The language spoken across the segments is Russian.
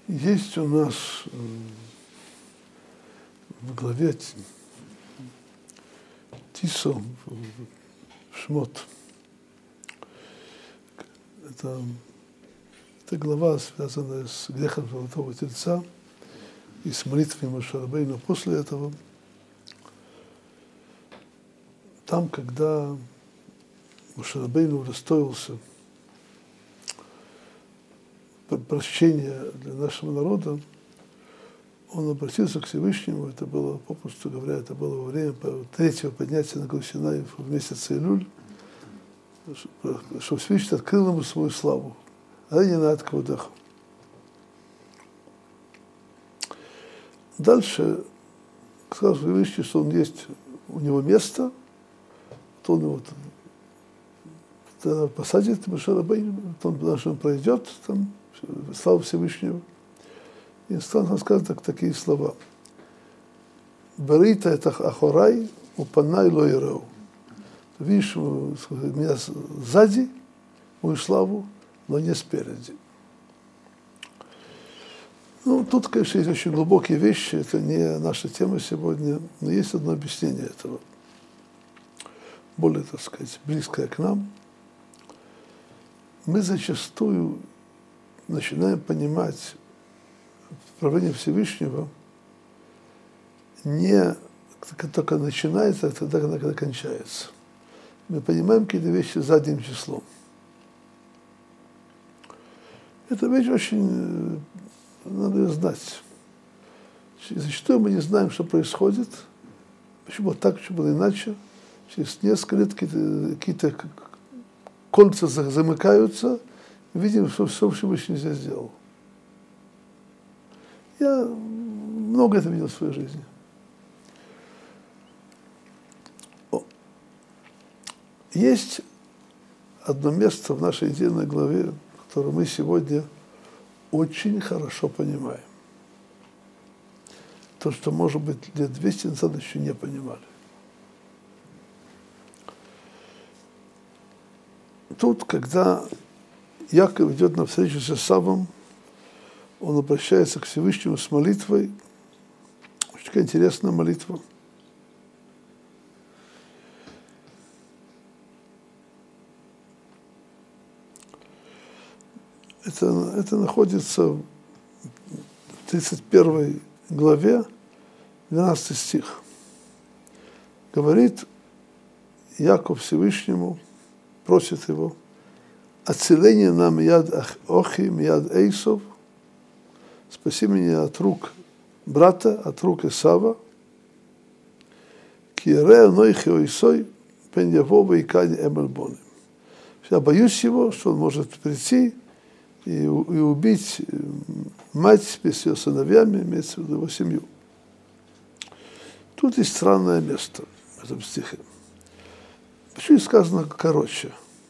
Есть у нас в главе Тисо, Шмот. Это глава, связанная с грехом Золотого Тельца и с молитвой Моше Рабейну. После этого, там, когда Моше Рабейну удостоился прощения для нашего народа, он обратился к Всевышнему. Это было, попросту говоря, это было во время третьего поднятия на гору Синай в месяц Илюль, что Всевышний открыл ему свою славу. А не над Кводаху. Дальше сказал Всевышний, что он есть, у него место, то он его посадит, Моше Рабейну, он даже пройдет там, славу Всевышнего. И там сказано такие слова. Барита это ахорай, упанай лоиреу. Видишь меня сзади, мою славу, но не спереди. Ну, тут, конечно, есть очень глубокие вещи, это не наша тема сегодня, но есть одно объяснение этого, более, так сказать, близкое к нам. Мы зачастую начинаем понимать правление Всевышнего не только начинается, а тогда, когда кончается. Мы понимаем какие-то вещи задним числом. Эта вещь очень надо ее знать. Зачастую мы не знаем, что происходит, почему так, почему было иначе. Через несколько лет какие-то кольца замыкаются, видим, что все Всевышний здесь сделал. Я много это видел в своей жизни. Есть одно место в нашей недельной главе, которое мы сегодня очень хорошо понимаем. То, что, может быть, лет 200 назад еще не понимали. Тут, когда Яков идет на встречу с Исавом, он обращается к Всевышнему с молитвой. Очень такая интересная молитва. Это находится в 31 главе, 12 стих. Говорит Яков Всевышнему, просит его: «Отцеление нам яд Охи, яд Эйсов, спаси меня от рук брата, от рук Исава, киерея нойхи ойсой, пен явова и кани эмельбоны». Я боюсь его, что он может прийти и убить мать с ее сыновьями, имеется в виду его семью. Тут есть странное место в этом стихе. Почему сказано короче?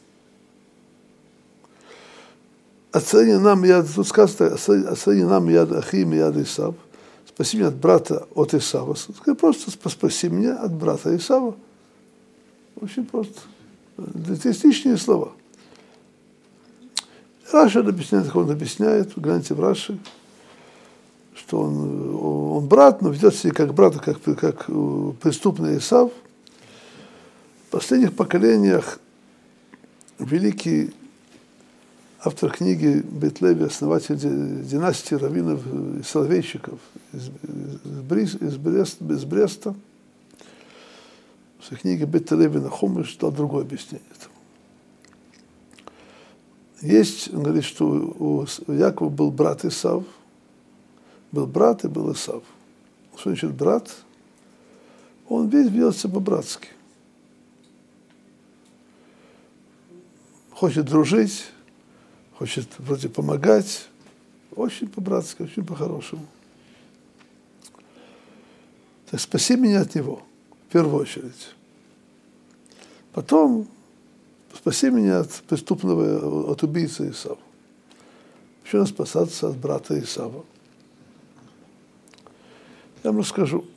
Отцеление нам яд, тут сказано, отцеление нам яд Ахим и яд Исав. Спаси меня от брата от Исава. Просто спаси меня от брата Исава. Очень просто. Здесь лишние слова. Раши объясняет, как он объясняет, гляньте в Раши, что он брат, но ведет себя как брат, как преступный Исав. В последних поколениях великий автор книги Бет Леви, основатель династии раввинов и соловейщиков из Бреста, в своей книге Бет Леви на Хумыш дал другое объяснение этому. Есть, он говорит, что у Якова был брат Исав, был брат и был Исав. Что значит брат? Он весь ведет себя по-братски. Хочет дружить, хочет вроде помогать, очень по-братски, очень по-хорошему. Так спаси меня от него, в первую очередь. Потом спаси меня от преступного, от убийцы Исава. Почему надо спасаться от брата Исава? Я вам расскажу.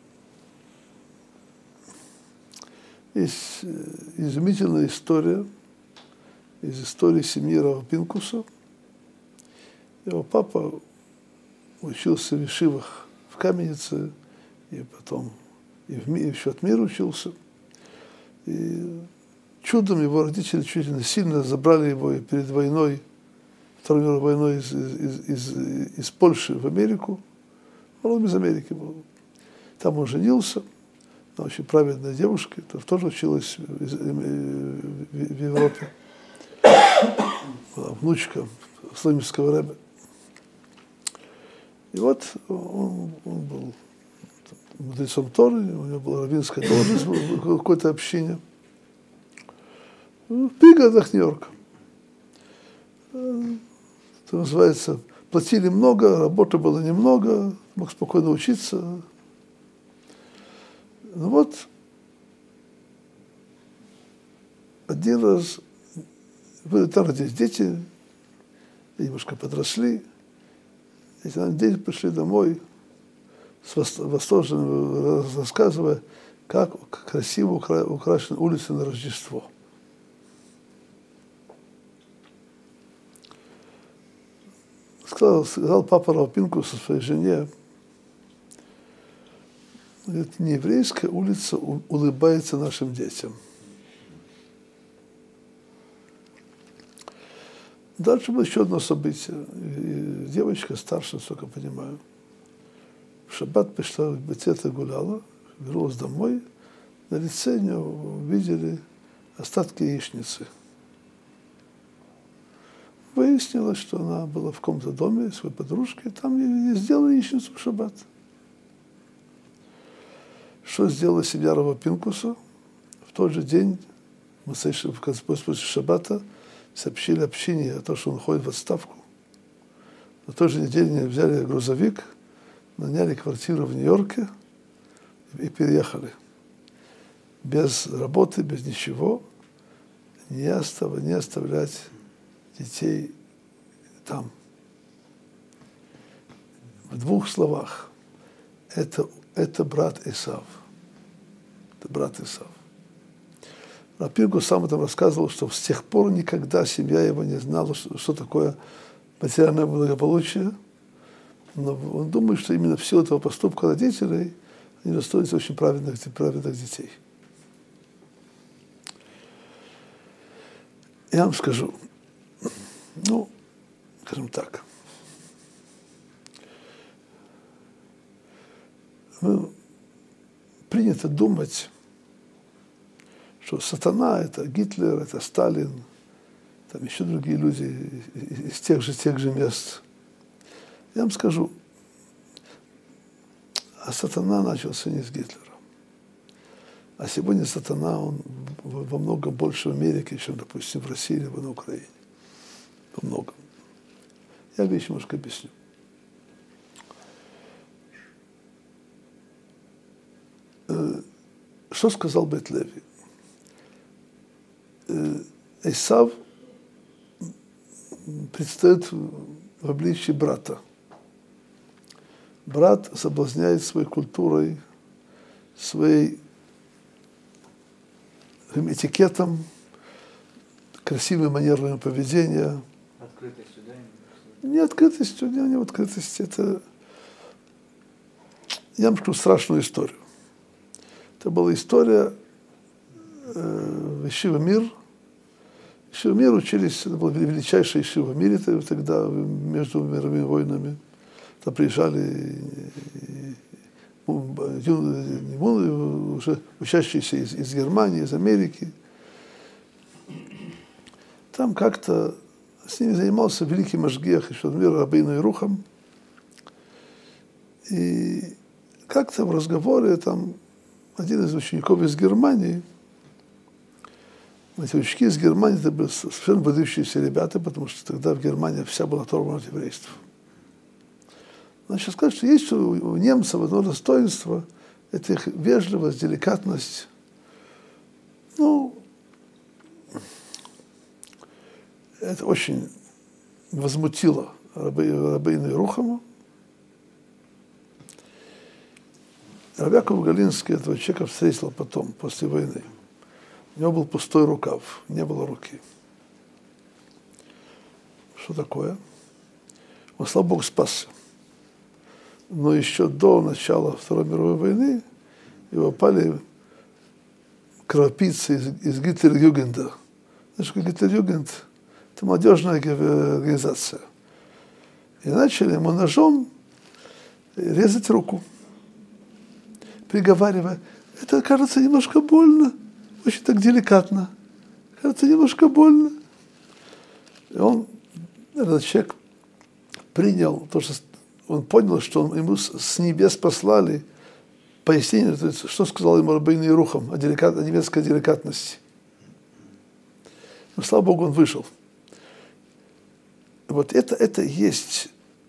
Есть изумительная история из истории семьи Рава Пинкуса. Его папа учился в ешивах в Каменице, и потом еще от мира учился. И чудом его родители чуть ли сильно забрали его перед войной, Второй мировой войной из Польши в Америку. Он из Америки был. Там он женился на очень праведной девушке, тоже училась в Европе. Была внучка Слонимского рэбе. И вот он был мудрецом Торы, у него была раввинская должность в какой-то общине в пригородах Нью-Йорка. Это называется, платили много, работы было немного, мог спокойно учиться. Ну вот, один раз, там родились дети, немножко подросли, эти дети пришли домой, восторженно рассказывая, как красиво украшены улицы на Рождество. Сказал папа Рав Пинкус своей жене, говорит, не еврейская улица улыбается нашим детям. Дальше было еще одно событие. И девочка старшая, насколько я понимаю, в шаббат пришла в бет-сетер, гуляла, вернулась домой, на лице у нее увидели остатки яичницы. Выяснилось, что она была в каком-то доме своей подружки, там ей сделали яичницу в шаббат. Что сделала семья Рава Пинкуса? В тот же день, после шаббата, сообщили общине о том, что он ходит в отставку. На той же неделе взяли грузовик, наняли квартиру в Нью-Йорке и переехали. Без работы, без ничего, не оставлять детей там. В двух словах. Это брат Исав. Это брат Исав. Рав Пинкус сам там рассказывал, что с тех пор никогда семья его не знала, что такое материальное благополучие. Но он думает, что именно в силу этого поступка родителей они растут очень праведных детей. Я вам скажу, скажем так, принято думать, что сатана – это Гитлер, это Сталин, там еще другие люди из тех же мест. Я вам скажу, сатана начался не с Гитлера. А сегодня сатана, он во многом больше в Америке, чем, допустим, в России либо на Украине. Во многом. Я вещь немножко объясню. Что сказал Бет Леви? Исав предстает в обличии брата. Брат соблазняет своей культурой, своим этикетом, красивыми манерами поведения. Открытостью, да? Не открытостью, не открытостью. Это, я вам скажу страшную историю. Это была история в Ешива Мир. Ешива Мир учились, это была величайшая ешива в мире тогда, между мировыми войнами. Там приезжали уже учащиеся из Германии, из Америки. Там как-то с ними занимался великий Машгиах еще мира Рабейну Ирухам. И как-то в разговоре там один из учеников из Германии, эти ученики из Германии, это были совершенно выдающиеся ребята, потому что тогда в Германии вся была оторвана от еврейства. Значит, сказать, что есть у немцев одно достоинство, это их вежливость, деликатность. Это очень возмутило Рабейну Ирухама. Рав Яков Галинский этого человека встретил потом, после войны. У него был пустой рукав, не было руки. Что такое? Он, слава Богу, спасся. но еще до начала Второй мировой войны его попали кровопийцы из Гитлер-Югенда. Знаешь, что Гитлер-Югенд – это молодежная организация. И начали ему ножом резать руку, приговаривая: это кажется немножко больно, очень так деликатно, кажется немножко больно. И он, этот человек, принял то, что он понял, что ему с небес послали пояснение, то есть, что сказал ему Рабейну Ерухам о немецкой деликатности. Но, слава Богу, он вышел. Вот это и есть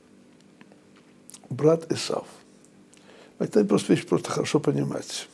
брат Эсав. Это просто вещь просто хорошо понимать.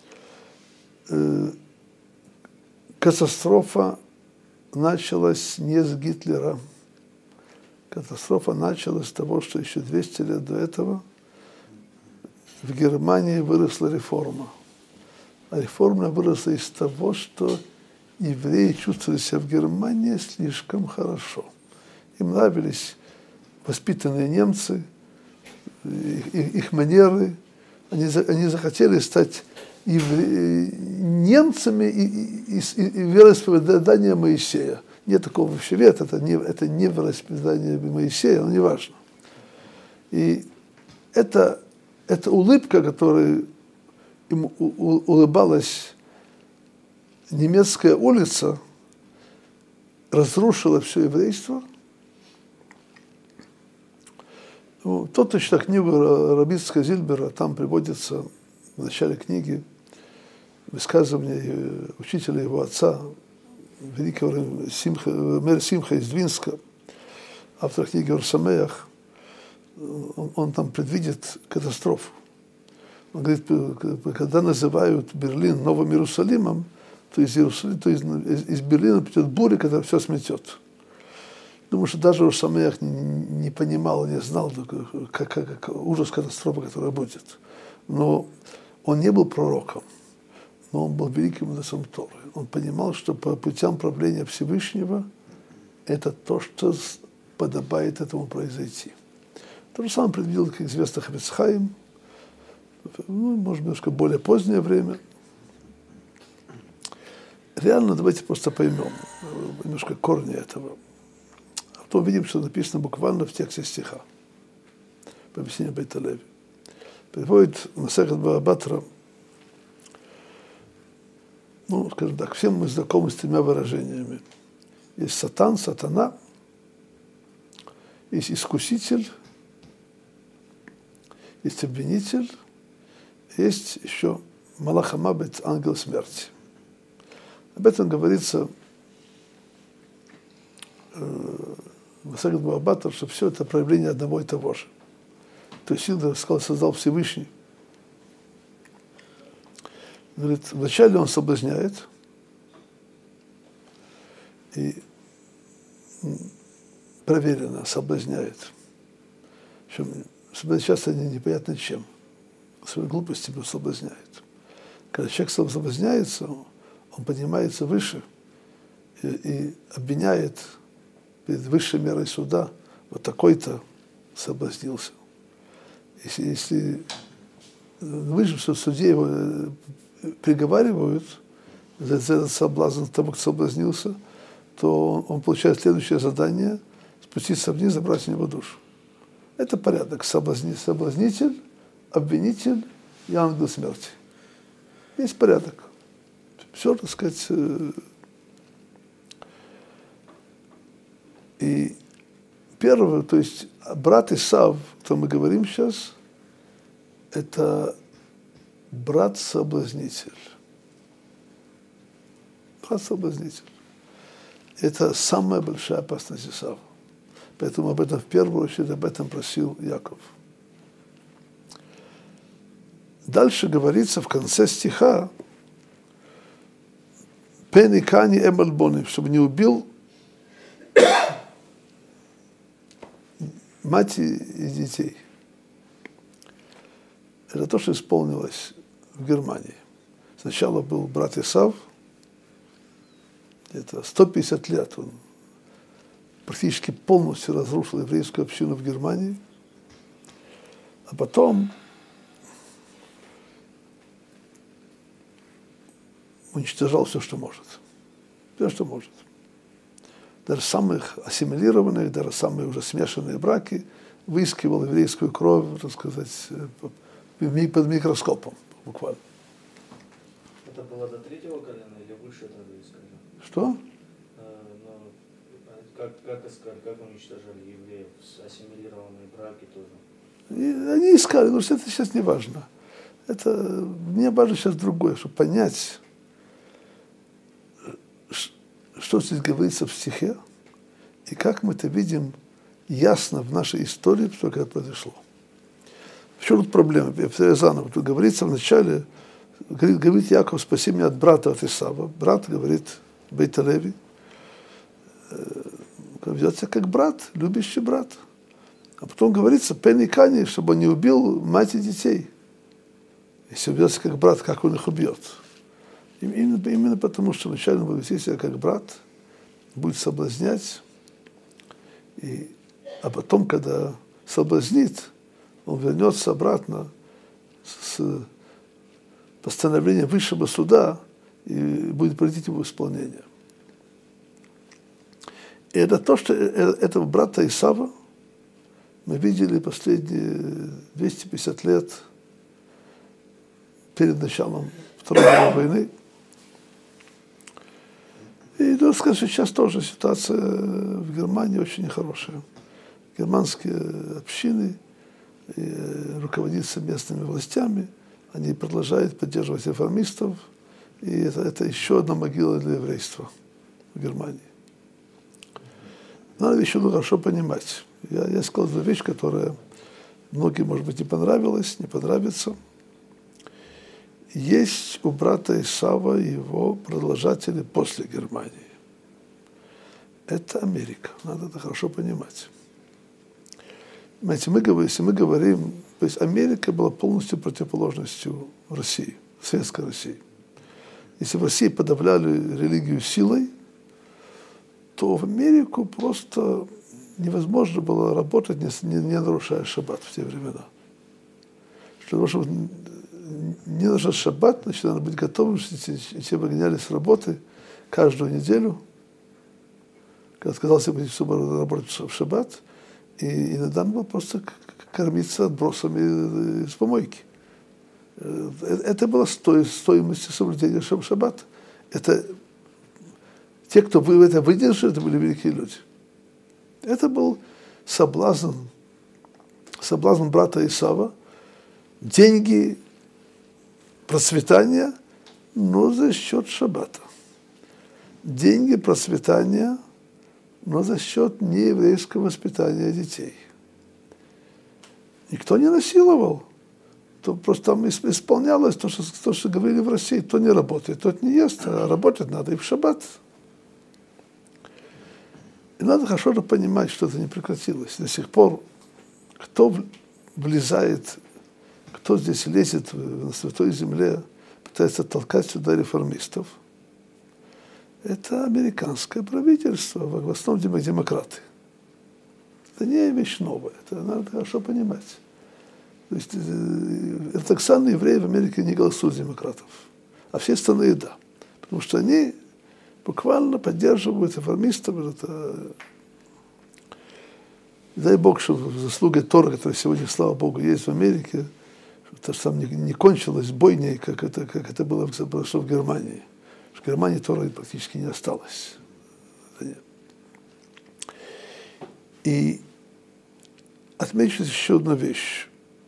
Катастрофа началась не с Гитлера. Катастрофа началась с того, что еще 200 лет до этого в Германии выросла реформа. А реформа выросла из того, что евреи чувствовали себя в Германии слишком хорошо. Им нравились воспитанные немцы, их манеры. Они захотели стать немцами и вероисповедания Моисея. Нет такого вообще вет, это не вероисповедание Моисея, но не важно. И эта улыбка, которой им улыбалась немецкая улица, разрушила все еврейство. Кто-то читает книгу Рабицка Зильбера, там приводится в начале книги высказывание учителя его отца, великого Мер Симха из Двинска, автор книги Ор Самеах. Он там предвидит катастрофу. Он говорит, когда называют Берлин Новым Иерусалимом, то из Берлина придет буря, которая все сметет. Думаю, что даже Ор Самеах не понимал, не знал, как ужас катастрофы, которая будет. Но он не был пророком, но он был великим мудрецом Торы. Он понимал, что по путям правления Всевышнего это то, что подобает этому произойти. То же самое предвидел, как известно, Хафец Хаим, может быть, немножко более позднее время. Реально, давайте просто поймем немножко корни этого. А то увидим, что написано буквально в тексте стиха. По объяснению Бейт Леви. Приводит Масехет Бава Батра, скажем так, всем мы знакомы с тремя выражениями. Есть сатан, сатана, есть искуситель, есть обвинитель, есть еще Малах ха-Мавет, ангел смерти. Об этом говорится в Масехет Бава Батра, что все это проявление одного и того же. То есть Силда создал Всевышний. Говорит, вначале он соблазняет, и проверенно соблазняет. Причем часто непонятно чем. Своей глупостью его соблазняет. Когда человек соблазняется, он поднимается выше и обвиняет перед высшей мерой суда: вот такой-то соблазнился. Если выше в суде его приговаривают за этот соблазн того, кто соблазнился, то он получает следующее задание: спуститься вниз, забрать у него душу. Это порядок. Соблазнитель, обвинитель и ангел смерти. Есть порядок. Все, так сказать. И первое, то есть брат Исав, о котором мы говорим сейчас, это брат-соблазнитель. Брат-соблазнитель. Это самая большая опасность Исава. Поэтому об этом в первую очередь об этом просил Яков. Дальше говорится в конце стиха: «Пен и кани эмальбони», чтобы не убил мать и детей. Это то, что исполнилось в Германии. Сначала был брат Исав, это 150 лет он практически полностью разрушил еврейскую общину в Германии. а потом уничтожал все, что может. Все, что может. Даже самых ассимилированных, даже самые уже смешанные браки выискивал еврейскую кровь, так сказать, под микроскопом, буквально. Это было до третьего колена или выше тогда искали? Что? Как искали, как уничтожали евреев? Ассимилированные браки тоже? И они искали, но это сейчас не важно. Мне важно сейчас другое, чтобы понять, что здесь говорится в стихе, и как мы это видим ясно в нашей истории, что это произошло. В чем тут проблема? Я заново. Тут говорится в начале, говорит Яков: спаси меня от брата, от Исава. Брат говорит Бейт Леви, ведет себя как брат, любящий брат. А потом говорится Пен и Кани, чтобы он не убил мать и детей. Если он ведет себя как брат, как он их убьет? Именно потому, что вначале он будет вести себя как брат, будет соблазнять, а потом, когда соблазнит, он вернется обратно с постановлением высшего суда и будет приводить его в исполнение. И это то, что этого брата Исава мы видели последние 250 лет перед началом Второй мировой войны. И надо сказать, что сейчас тоже ситуация в Германии очень нехорошая. Германские общины руководятся местными властями, они продолжают поддерживать реформистов, и это еще одна могила для еврейства в Германии. Надо еще хорошо понимать. Я сказал одну вещь, которая многим, может быть, не понравилась, не понравится. Есть у брата Исава его продолжатели после Германии. Это Америка. Надо это хорошо понимать. Понимаете, если мы говорим, то есть Америка была полностью противоположностью России, Советской России. Если в России подавляли религию силой, то в Америку просто невозможно было работать, не нарушая шаббат в те времена. Чтобы не нужен шаббат, значит, надо быть готовым, что все выгоняли с работы каждую неделю, когда отказался быть работать в шаббат, и иногда надо было просто кормиться отбросами с помойки. Это было стоимость соблюдения шаббата. Это те, кто это выдержали, это были великие люди. Это был соблазн брата Исава. Деньги, процветание, но за счет шаббата. Деньги, процветание, но за счет нееврейского воспитания детей. Никто не насиловал. То просто там исполнялось то, что говорили в России: кто не работает, тот не ест, а работать надо и в шаббат. И надо хорошо понимать, что это не прекратилось. До сих пор кто влезает, кто здесь лезет на святой земле, пытается толкать сюда реформистов, это американское правительство, в основном демократы. Это не вещь новая, это надо хорошо понимать. То есть ортодоксальные евреи в Америке не голосуют за демократов, а все остальные да. Потому что они буквально поддерживают реформистов. Дай Бог, что заслугой Тора, которая сегодня, слава Богу, есть в Америке, что там не кончилось бойней, как это было в Германии. В Германии Тора практически не осталось. И отмечу еще одну вещь.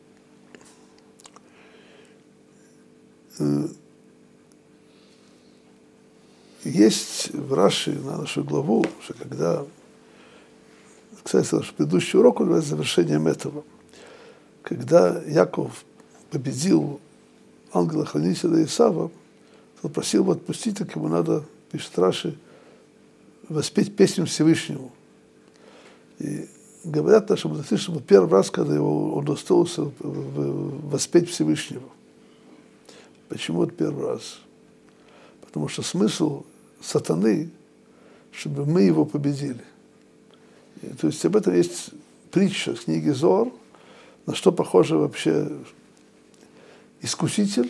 Есть в Раши на нашу главу, что когда, кстати, наш предыдущий урок является завершением этого, когда Яков победил ангела-хранителя Исава, то просил его отпустить, так ему надо, пишет Раши, воспеть песню Всевышнему. И говорят наши мудрецы, что первый раз, когда он удостоился воспеть Всевышнего. Почему это первый раз? Потому что смысл сатаны, чтобы мы его победили. И, то есть об этом есть притча с книги Зоар, На что похоже вообще искуситель,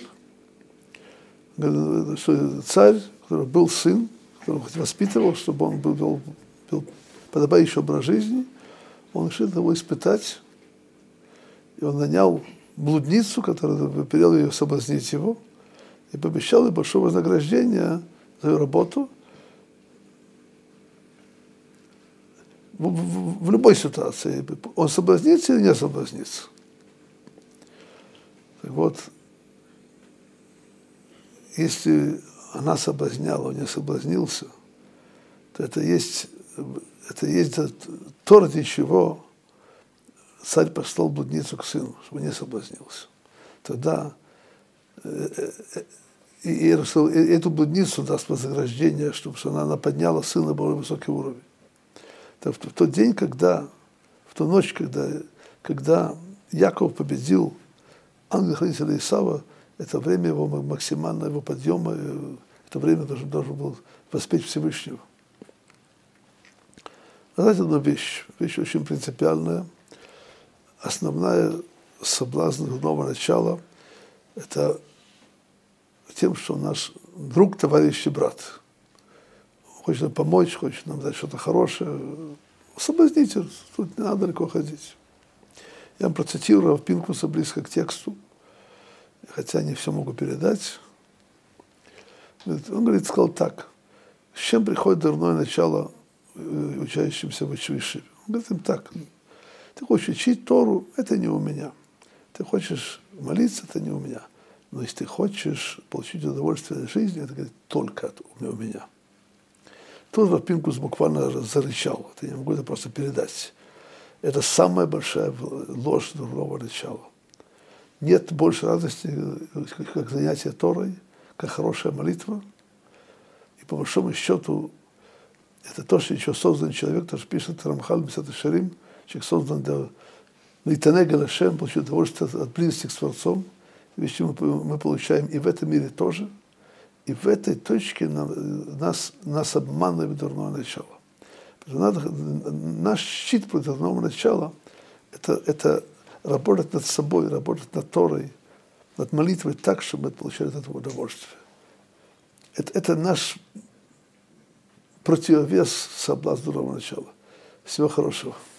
что царь, у которого был сын, которого воспитывал, чтобы он был подобающий образ жизни, он решил его испытать, и он нанял блудницу, которая велел ее соблазнить его, и пообещал ей большое вознаграждение за ее работу в любой ситуации. Он соблазнится или не соблазнится. Так вот, если она соблазняла, он не соблазнился, то это есть то, ради чего царь послал блудницу к сыну, чтобы не соблазнился. Тогда и эту блудницу даст вознаграждение, чтобы она подняла сына на более высокий уровень. Так, в тот день, в ту ночь, когда Яков победил ангела-хранителя Исава, это время его максимального его подъема, это время должен был воспеть Всевышнего. Знаете одну вещь очень принципиальная. Основная соблазн дурного начала – это тем, что наш друг, товарищ и брат хочет нам помочь, хочет нам дать что-то хорошее. Соблазните, тут не надо далеко ходить. Я вам процитирую Пинкуса близко к тексту, хотя не все могу передать. Он сказал так: с чем приходит дурное начало учащимся в училище? Он говорит им так: ты хочешь учить Тору, это не у меня. Ты хочешь молиться, это не у меня. Но если ты хочешь получить удовольствие от жизни, это, говорит, только у меня. Тут Пинкус буквально зарычал. Это я не могу это просто передать. Это самая большая ложь дурного начала. Нет больше радости, как занятие Торой, как хорошая молитва. И по большому счету, это то, что еще создан человек, то, что пишет Рамхаль Месат Шарим, человек создан для Лейтанега Лашем, получить удовольствие от близости с Творцом. Вещи мы получаем и в этом мире тоже. И в этой точке нас обманывает дурное начало. Наш щит против дурного начала – это работать над собой, работать над Торой, над молитвой так, чтобы мы получали от этого удовольствие. Это наш противовес соблазну дурного начала. Всего хорошего.